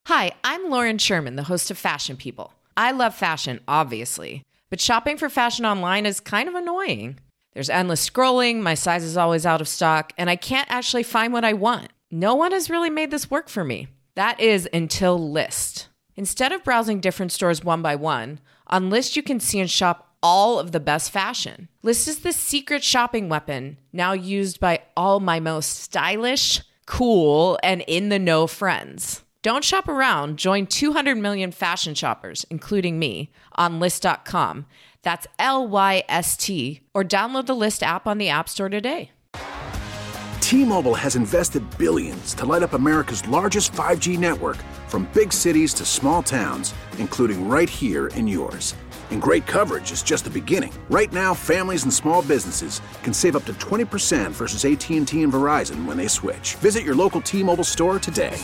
Hi, I'm Lauren Sherman, the host of Fashion People. I love fashion, obviously, but shopping for fashion online is kind of annoying. There's endless scrolling, my size is always out of stock, and I can't actually find what I want. No one has really made this work for me. That is until Lyst. Instead of browsing different stores one by one, on Lyst you can see and shop all of the best fashion. Lyst is the secret shopping weapon, now used by all my most stylish, cool, and in-the-know friends. Don't shop around. Join 200 million fashion shoppers, including me, on Lyst.com. That's Lyst, or download the Lyst app on the App Store today. T-Mobile has invested billions to light up America's largest 5G network, from big cities to small towns, including right here in yours. And great coverage is just the beginning. Right now, families and small businesses can save up to 20% versus AT&T and Verizon when they switch. Visit your local T-Mobile store today.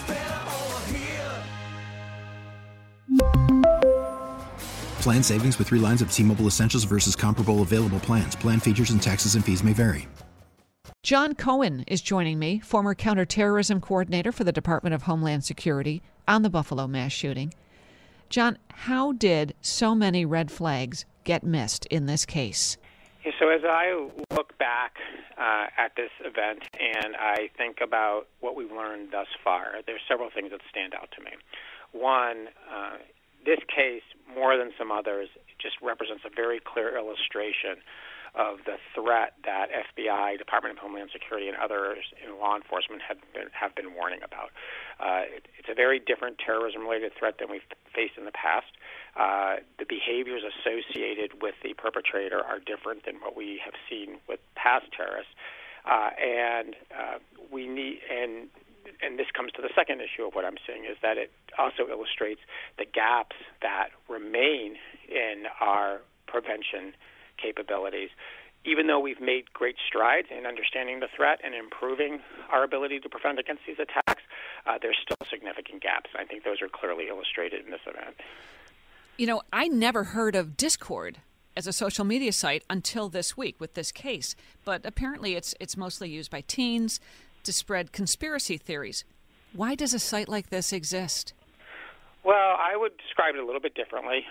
Plan savings with 3 lines of T-Mobile Essentials versus comparable available plans. Plan features and taxes and fees may vary. John Cohen is joining me, former counterterrorism coordinator for the Department of Homeland Security on the Buffalo mass shooting. John, how did so many red flags get missed in this case? So as I look back at this event and I think about what we've learned thus far, there's several things that stand out to me. One, this case, more than some others, just represents a very clear illustration of the threat that FBI, Department of Homeland Security, and others in law enforcement have been warning about. It's a very different terrorism-related threat than we've faced in the past. The behaviors associated with the perpetrator are different than what we have seen with past terrorists, and this comes to the second issue of what I'm saying, is that it also illustrates the gaps that remain in our prevention capabilities. Even though we've made great strides in understanding the threat and improving our ability to prevent against these attacks, there's still significant gaps. I think those are clearly illustrated in this event. You know, I never heard of Discord as a social media site until this week with this case, but apparently it's mostly used by teens to spread conspiracy theories. Why does a site like this exist? Well, I would describe it a little bit differently.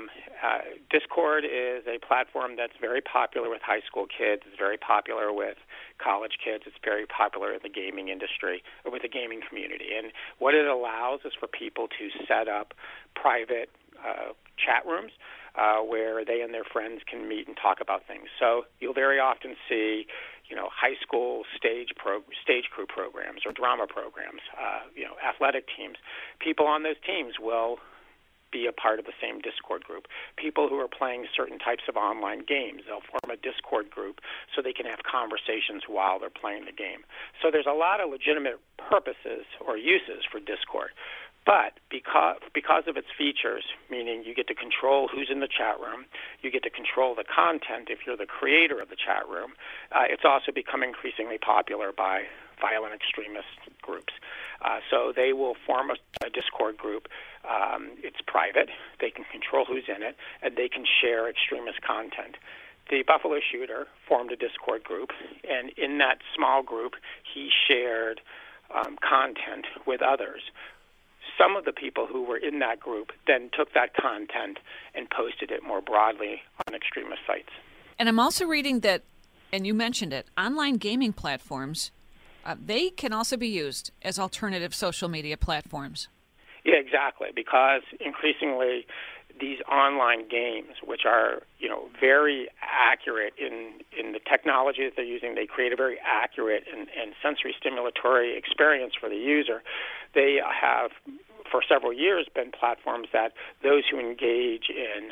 Discord is a platform that's very popular with high school kids. It's very popular with college kids. It's very popular in the gaming industry, or with the gaming community. And what it allows is for people to set up private chat rooms where they and their friends can meet and talk about things. So you'll very often see, high school stage crew programs or drama programs, athletic teams. People on those teams will be a part of the same Discord group. People who are playing certain types of online games, they'll form a Discord group so they can have conversations while they're playing the game. So there's a lot of legitimate purposes or uses for Discord. But because of its features, meaning you get to control who's in the chat room, you get to control the content if you're the creator of the chat room, it's also become increasingly popular by violent extremist groups. So they will form a Discord group. It's private. They can control who's in it, and they can share extremist content. The Buffalo shooter formed a Discord group, and in that small group, he shared content with others. Some of the people who were in that group then took that content and posted it more broadly on extremist sites. And I'm also reading that, and you mentioned it, online gaming platforms, they can also be used as alternative social media platforms. Yeah, exactly, because increasingly these online games, which are very accurate in the technology that they're using, they create a very accurate and sensory stimulatory experience for the user. They have, for several years, been platforms that those who engage in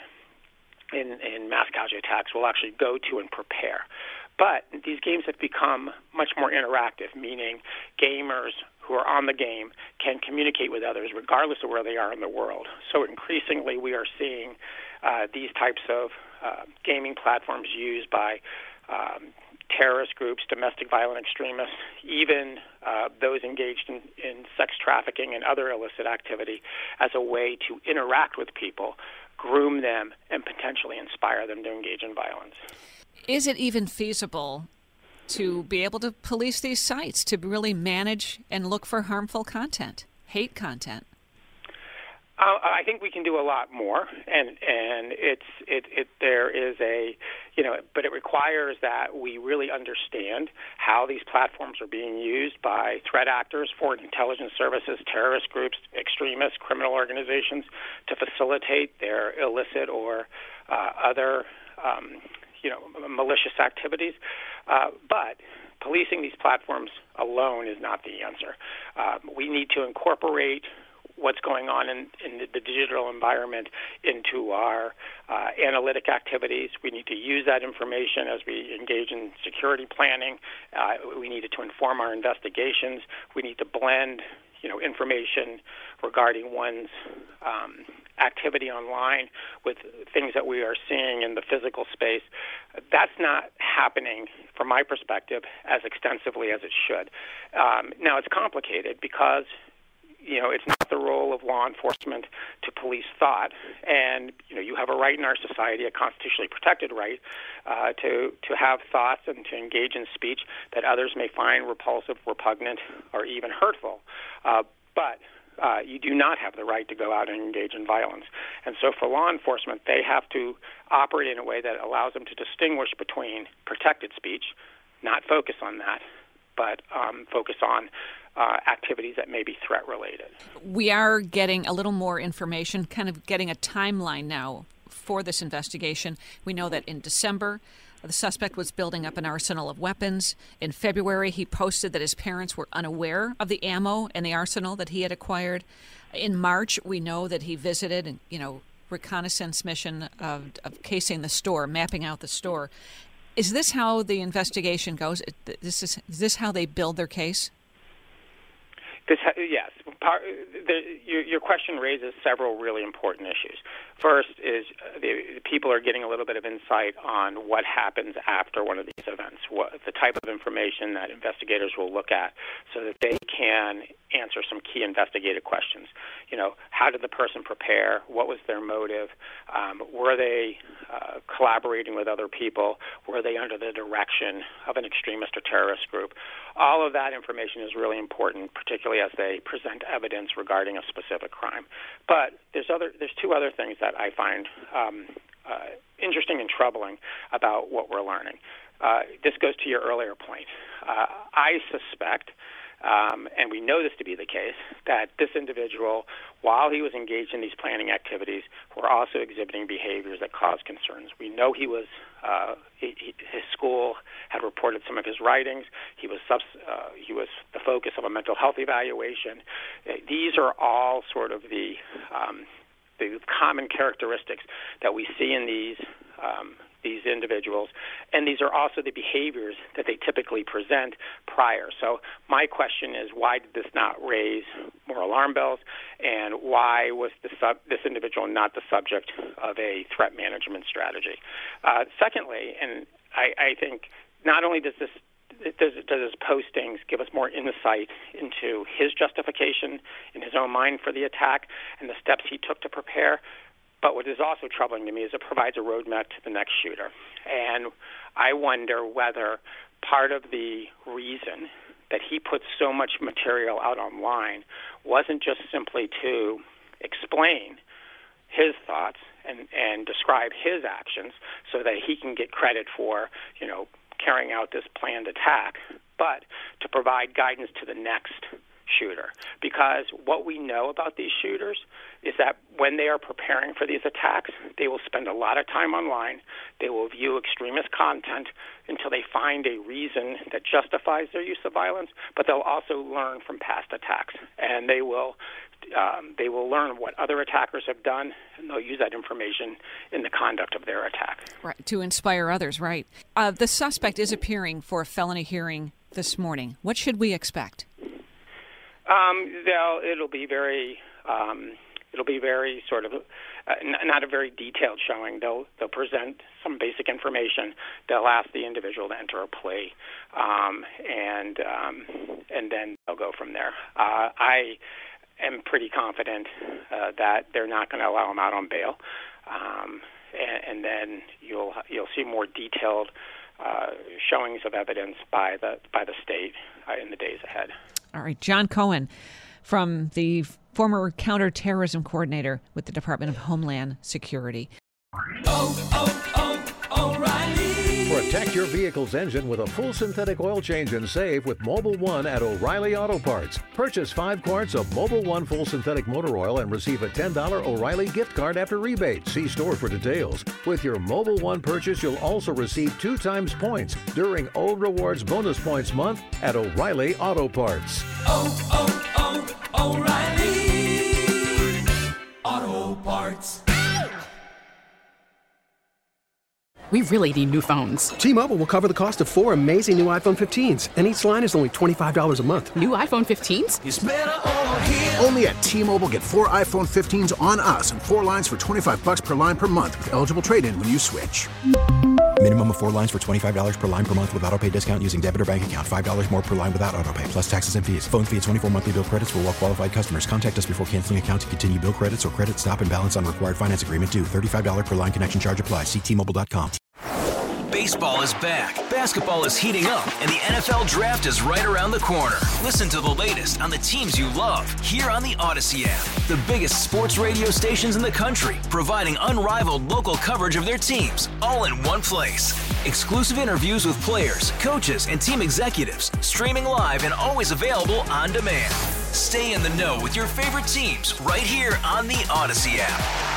mass casualty attacks will actually go to and prepare. But these games have become much more interactive, meaning gamers who are on the game can communicate with others regardless of where they are in the world. So increasingly we are seeing these types of gaming platforms used by terrorist groups, domestic violent extremists, even those engaged in sex trafficking and other illicit activity as a way to interact with people, groom them, and potentially inspire them to engage in violence. Is it even feasible to be able to police these sites, to really manage and look for harmful content, hate content? I think we can do a lot more, and there is a, but it requires that we really understand how these platforms are being used by threat actors, foreign intelligence services, terrorist groups, extremists, criminal organizations to facilitate their illicit or other, malicious activities. But policing these platforms alone is not the answer. We need to incorporate what's going on in the digital environment into our analytic activities. We need to use that information as we engage in security planning. We need it to inform our investigations. We need to blend, information regarding one's activity online with things that we are seeing in the physical space. That's not happening, from my perspective, as extensively as it should. Now, it's complicated because it's not the role of law enforcement to police thought, and you have a right in our society, a constitutionally protected right, to have thoughts and to engage in speech that others may find repulsive, repugnant, or even hurtful. But you do not have the right to go out and engage in violence. And so for law enforcement, they have to operate in a way that allows them to distinguish between protected speech, not focus on that, but focus on activities that may be threat-related. We are getting a little more information, kind of getting a timeline now for this investigation. We know that in December, the suspect was building up an arsenal of weapons. In February, he posted that his parents were unaware of the ammo and the arsenal that he had acquired. In March, we know that he visited and, reconnaissance mission of casing the store, mapping out the store. Is this how the investigation goes? Is this how they build their case? Yes. Your question raises several really important issues. First is the people are getting a little bit of insight on what happens after one of these events, the type of information that investigators will look at so that they can answer some key investigative questions. How did the person prepare? What was their motive? Were they collaborating with other people? Were they under the direction of an extremist or terrorist group? All of that information is really important, particularly as they present evidence regarding a specific crime. But there's two other things that I find interesting and troubling about what we're learning. This goes to your earlier point. I suspect, and we know this to be the case, that this individual, while he was engaged in these planning activities, were also exhibiting behaviors that cause concerns. We know he was his school had reported some of his writings. He was the focus of a mental health evaluation. These are all sort of the common characteristics that we see in these individuals, and these are also the behaviors that they typically present prior. So my question is, why did this not raise more alarm bells, and why was this individual not the subject of a threat management strategy? Secondly, and I think not only does his postings give us more insight into his justification in his own mind for the attack and the steps he took to prepare, but what is also troubling to me is it provides a roadmap to the next shooter. And I wonder whether part of the reason that he put so much material out online wasn't just simply to explain his thoughts and describe his actions so that he can get credit for, carrying out this planned attack, but to provide guidance to the next shooter. Because what we know about these shooters is that when they are preparing for these attacks, they will spend a lot of time online. They will view extremist content until they find a reason that justifies their use of violence, but they'll also learn from past attacks, and they will learn what other attackers have done, and they'll use that information in the conduct of their attack. Right, to inspire others, right. The suspect is appearing for a felony hearing this morning. What should we expect? It'll be very sort of not a very detailed showing. They'll present some basic information. They'll ask the individual to enter a plea, and then they'll go from there. I am pretty confident that they're not going to allow him out on bail, and then you'll see more detailed showings of evidence by the state in the days ahead. All right, John Cohen, from the former counterterrorism coordinator with the Department of Homeland Security. O'Reilly. Protect your vehicle's engine with a full synthetic oil change and save with Mobil 1 at O'Reilly Auto Parts. Purchase 5 quarts of Mobil 1 full synthetic motor oil and receive a $10 O'Reilly gift card after rebate. See store for details. With your Mobil 1 purchase, you'll also receive 2 times points during O Rewards Bonus Points Month at O'Reilly Auto Parts. O'Reilly Auto Parts. We really need new phones. T-Mobile will cover the cost of 4 amazing new iPhone 15s, and each line is only $25 a month. New iPhone 15s? It's better over here. Only at T-Mobile, get 4 iPhone 15s on us and 4 lines for $25 per line per month with eligible trade-in when you switch. Minimum of 4 lines for $25 per line per month with autopay discount using debit or bank account. $5 more per line without autopay, plus taxes and fees. Phone fee at 24 monthly bill credits for well-qualified customers. Contact us before canceling account to continue bill credits or credit stop and balance on required finance agreement due. $35 per line connection charge applies. See T-Mobile.com. Baseball is back, basketball is heating up, and the NFL Draft is right around the corner. Listen to the latest on the teams you love here on the Odyssey app. The biggest sports radio stations in the country, providing unrivaled local coverage of their teams, all in one place. Exclusive interviews with players, coaches, and team executives, streaming live and always available on demand. Stay in the know with your favorite teams right here on the Odyssey app.